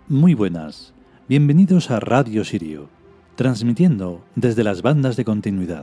Muy buenas, bienvenidos a Radio Sirio, transmitiendo desde las bandas de continuidad.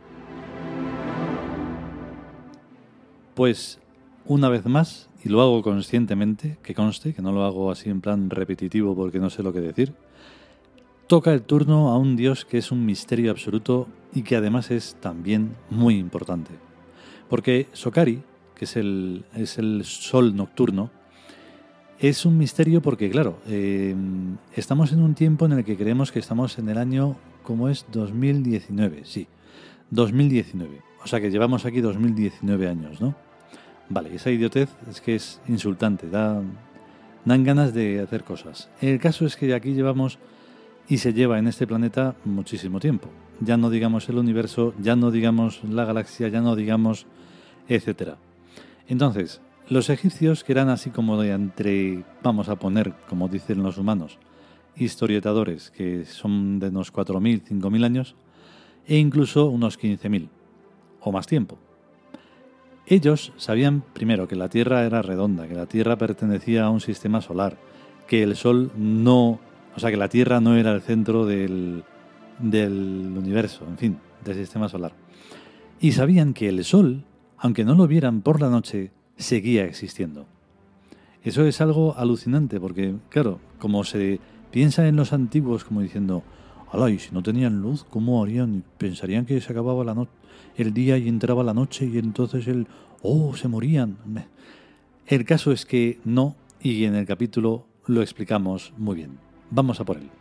Pues, una vez más, y lo hago conscientemente, que conste, que no lo hago así en plan repetitivo porque no sé lo que decir, toca el turno a un dios que es un misterio absoluto y que además es también muy importante. Porque Sokari, que es el sol nocturno, es un misterio porque, claro, estamos en un tiempo en el que creemos que estamos en el año, ¿cómo es? 2019, sí, 2019. O sea que llevamos aquí 2019 años, ¿no? Vale, esa idiotez es que es insultante, dan ganas de hacer cosas. El caso es que aquí llevamos y se lleva en este planeta muchísimo tiempo. Ya no digamos el universo, ya no digamos la galaxia, ya no digamos etcétera. Entonces, los egipcios, que eran así como de entre, vamos a poner, como dicen los humanos, historietadores, que son de unos 4.000, 5.000 años, e incluso unos 15.000, o más tiempo. Ellos sabían primero que la Tierra era redonda, que la Tierra pertenecía a un sistema solar, que el Sol no, o sea que la Tierra no era el centro del universo, en fin, del sistema solar. Y sabían que el Sol, aunque no lo vieran por la noche, seguía existiendo. Eso es algo alucinante porque, claro, como se piensa en los antiguos como diciendo, alá, y si no tenían luz, ¿cómo harían? Pensarían que se acababa el día y entraba la noche y entonces se morían. El caso es que no, y en el capítulo lo explicamos muy bien. Vamos a por él.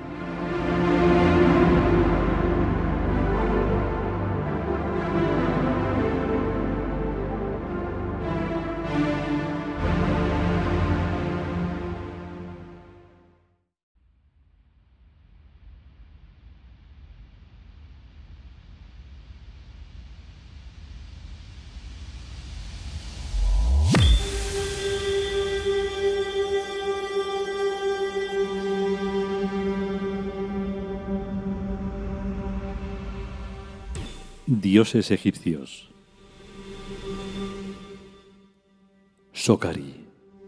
Dioses egipcios. Sokari.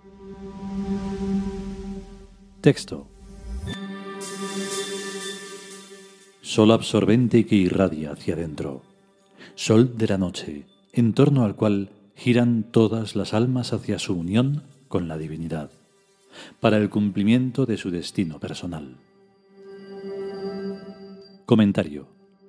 Texto. Sol absorbente que irradia hacia adentro. Sol de la noche, en torno al cual giran todas las almas hacia su unión con la divinidad, para el cumplimiento de su destino personal. Comentario.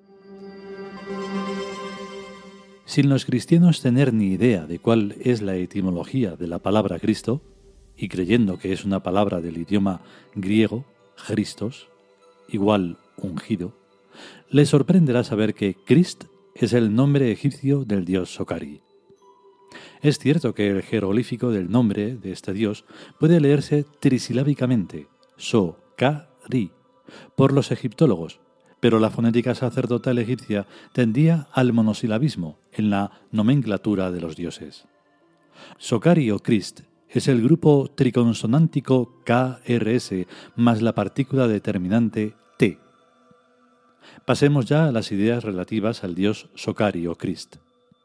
Sin los cristianos tener ni idea de cuál es la etimología de la palabra Cristo, y creyendo que es una palabra del idioma griego, Christos, igual ungido, les sorprenderá saber que Crist es el nombre egipcio del dios Sokari. Es cierto que el jeroglífico del nombre de este dios puede leerse trisilábicamente, So-Ka-Ri, por los egiptólogos, pero la fonética sacerdotal egipcia tendía al monosilabismo en la nomenclatura de los dioses. Sokari o Crist es el grupo triconsonántico KRS más la partícula determinante T. Pasemos ya a las ideas relativas al dios Sokari o Crist.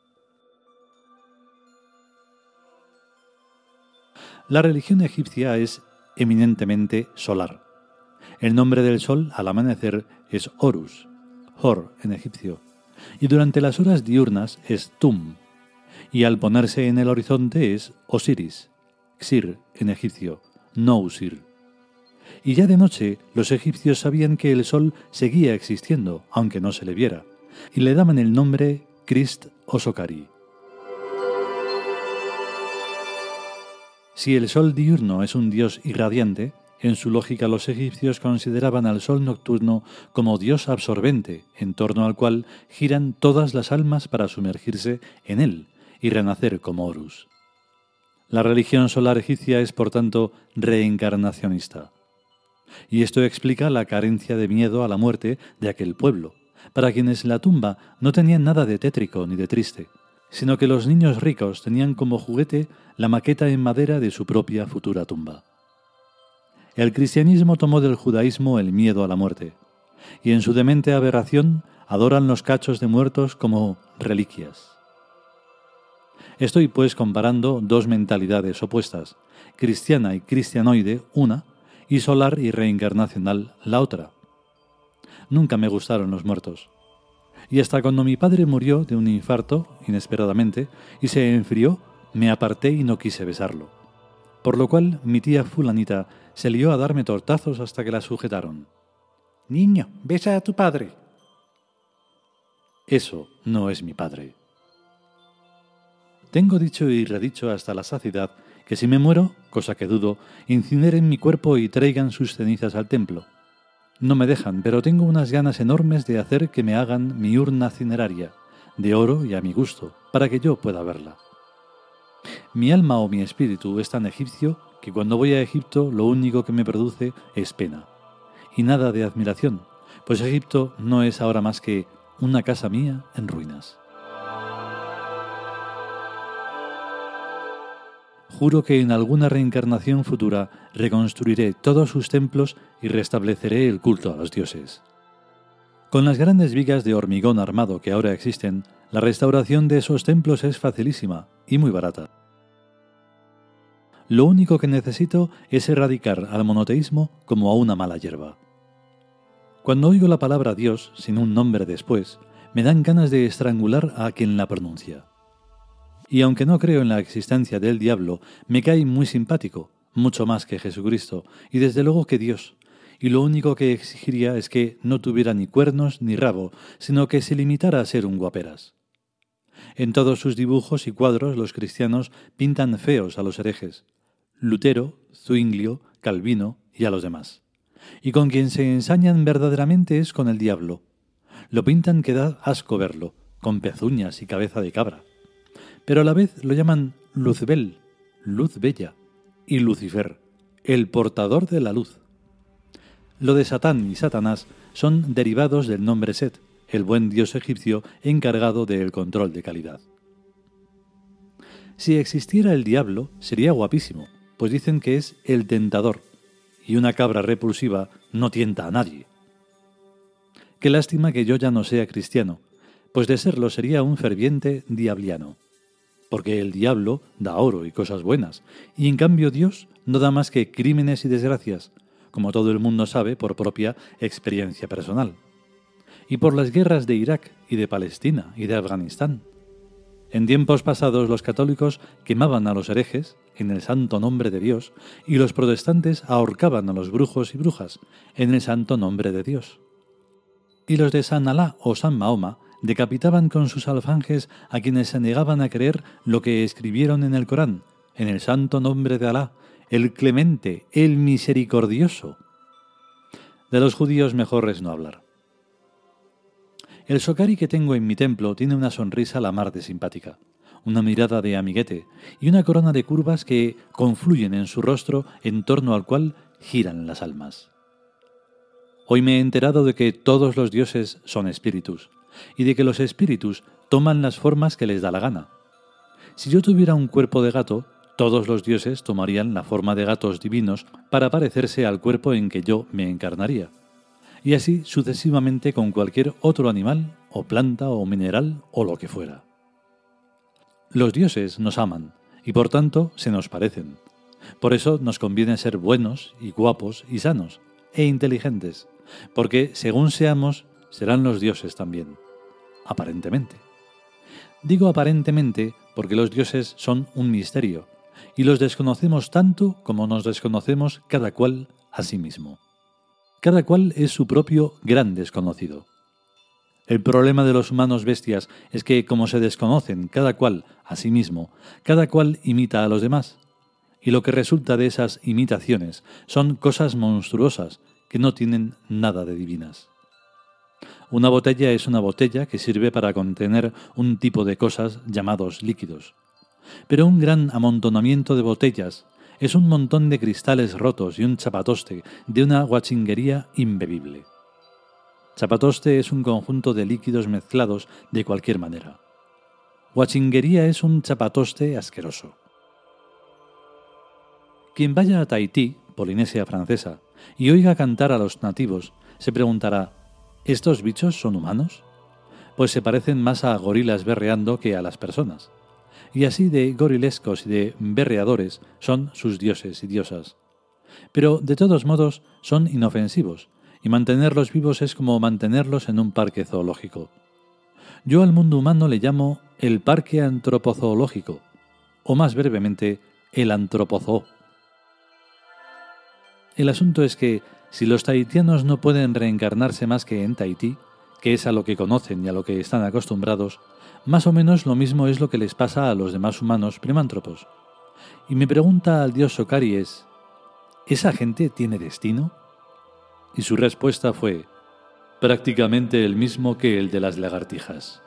La religión egipcia es eminentemente solar. El nombre del sol al amanecer es Horus, Hor en egipcio, y durante las horas diurnas es Tum, y al ponerse en el horizonte es Osiris, Xir en egipcio, Nousir. Y ya de noche los egipcios sabían que el sol seguía existiendo, aunque no se le viera, y le daban el nombre Crist o Sokari. Si el sol diurno es un dios irradiante, en su lógica los egipcios consideraban al sol nocturno como dios absorbente, en torno al cual giran todas las almas para sumergirse en él y renacer como Horus. La religión solar egipcia es, por tanto, reencarnacionista. Y esto explica la carencia de miedo a la muerte de aquel pueblo, para quienes la tumba no tenían nada de tétrico ni de triste, sino que los niños ricos tenían como juguete la maqueta en madera de su propia futura tumba. El cristianismo tomó del judaísmo el miedo a la muerte, y en su demente aberración adoran los cachos de muertos como reliquias. Estoy pues comparando dos mentalidades opuestas, cristiana y cristianoide una, y solar y reencarnacional la otra. Nunca me gustaron los muertos. Y hasta cuando mi padre murió de un infarto, inesperadamente, y se enfrió, me aparté y no quise besarlo. Por lo cual mi tía fulanita se lió a darme tortazos hasta que la sujetaron. «Niño, besa a tu padre». Eso no es mi padre. Tengo dicho y redicho hasta la saciedad que si me muero, cosa que dudo, incineren mi cuerpo y traigan sus cenizas al templo. No me dejan, pero tengo unas ganas enormes de hacer que me hagan mi urna cineraria, de oro y a mi gusto, para que yo pueda verla. Mi alma o mi espíritu es tan egipcio que cuando voy a Egipto lo único que me produce es pena. Y nada de admiración, pues Egipto no es ahora más que una casa mía en ruinas. Juro que en alguna reencarnación futura reconstruiré todos sus templos y restableceré el culto a los dioses. Con las grandes vigas de hormigón armado que ahora existen, la restauración de esos templos es facilísima y muy barata. Lo único que necesito es erradicar al monoteísmo como a una mala hierba. Cuando oigo la palabra Dios sin un nombre después, me dan ganas de estrangular a quien la pronuncia. Y aunque no creo en la existencia del diablo, me cae muy simpático, mucho más que Jesucristo, y desde luego que Dios. Y lo único que exigiría es que no tuviera ni cuernos ni rabo, sino que se limitara a ser un guaperas. En todos sus dibujos y cuadros los cristianos pintan feos a los herejes, Lutero, Zuinglio, Calvino y a los demás. Y con quien se ensañan verdaderamente es con el diablo. Lo pintan que da asco verlo, con pezuñas y cabeza de cabra. Pero a la vez lo llaman Luzbel, luz bella, y Lucifer, el portador de la luz. Lo de Satán y Satanás son derivados del nombre Set, el buen dios egipcio encargado del control de calidad. Si existiera el diablo, sería guapísimo, pues dicen que es el tentador, y una cabra repulsiva no tienta a nadie. Qué lástima que yo ya no sea cristiano, pues de serlo sería un ferviente diabliano. Porque el diablo da oro y cosas buenas, y en cambio Dios no da más que crímenes y desgracias, como todo el mundo sabe por propia experiencia personal. Y por las guerras de Irak y de Palestina y de Afganistán. En tiempos pasados los católicos quemaban a los herejes en el santo nombre de Dios y los protestantes ahorcaban a los brujos y brujas en el santo nombre de Dios. Y los de San Alá o San Mahoma decapitaban con sus alfanjes a quienes se negaban a creer lo que escribieron en el Corán, en el santo nombre de Alá, el clemente, el misericordioso. De los judíos mejor es no hablar. El sokari que tengo en mi templo tiene una sonrisa la mar de simpática, una mirada de amiguete y una corona de curvas que confluyen en su rostro en torno al cual giran las almas. Hoy me he enterado de que todos los dioses son espíritus, y de que los espíritus toman las formas que les da la gana. Si yo tuviera un cuerpo de gato, todos los dioses tomarían la forma de gatos divinos para parecerse al cuerpo en que yo me encarnaría. Y así sucesivamente con cualquier otro animal, o planta, o mineral, o lo que fuera. Los dioses nos aman, y por tanto se nos parecen. Por eso nos conviene ser buenos, y guapos, y sanos, e inteligentes, porque según seamos, serán los dioses también, aparentemente. Digo aparentemente porque los dioses son un misterio, y los desconocemos tanto como nos desconocemos cada cual a sí mismo. Cada cual es su propio gran desconocido. El problema de los humanos bestias es que, como se desconocen cada cual a sí mismo, cada cual imita a los demás, y lo que resulta de esas imitaciones son cosas monstruosas que no tienen nada de divinas. Una botella es una botella que sirve para contener un tipo de cosas llamados líquidos. Pero un gran amontonamiento de botellas es un montón de cristales rotos y un chapatoste de una guachinguería imbebible. Chapatoste es un conjunto de líquidos mezclados de cualquier manera. Guachinguería es un chapatoste asqueroso. Quien vaya a Tahití, Polinesia Francesa, y oiga cantar a los nativos, se preguntará: ¿estos bichos son humanos? Pues se parecen más a gorilas berreando que a las personas. Y así de gorilescos y de berreadores son sus dioses y diosas. Pero de todos modos son inofensivos, y mantenerlos vivos es como mantenerlos en un parque zoológico. Yo al mundo humano le llamo el parque antropozoológico, o más brevemente, el antropozoo. El asunto es que, si los tahitianos no pueden reencarnarse más que en Tahití, que es a lo que conocen y a lo que están acostumbrados, más o menos lo mismo es lo que les pasa a los demás humanos primántropos. Y mi pregunta al dios Sokari es, ¿esa gente tiene destino? Y su respuesta fue, prácticamente el mismo que el de las lagartijas.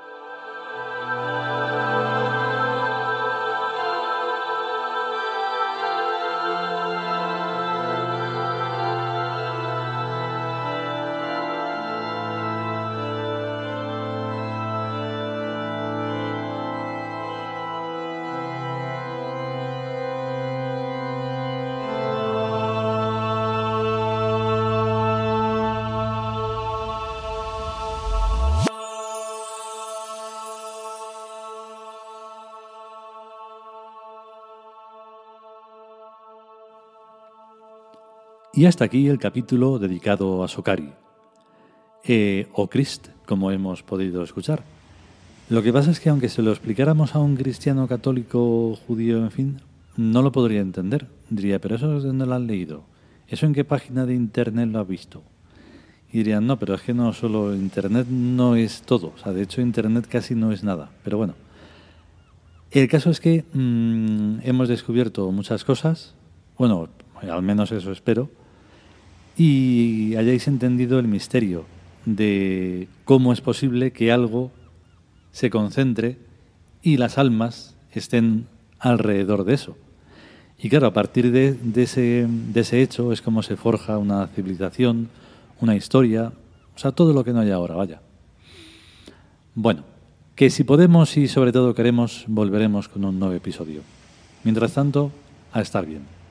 Y hasta aquí el capítulo dedicado a Sokari, o Christ, como hemos podido escuchar. Lo que pasa es que aunque se lo explicáramos a un cristiano, católico, judío, en fin, no lo podría entender. Diría, ¿pero eso es de dónde lo has leído? ¿Eso en qué página de internet lo has visto? Y dirían, no, pero es que no solo internet no es todo. O sea, de hecho internet casi no es nada. Pero bueno, el caso es que hemos descubierto muchas cosas. Bueno, al menos eso espero. Y hayáis entendido el misterio de cómo es posible que algo se concentre y las almas estén alrededor de eso. Y claro, a partir de ese hecho es como se forja una civilización, una historia, o sea, todo lo que no hay ahora, vaya. Bueno, que si podemos y sobre todo queremos, volveremos con un nuevo episodio. Mientras tanto, a estar bien.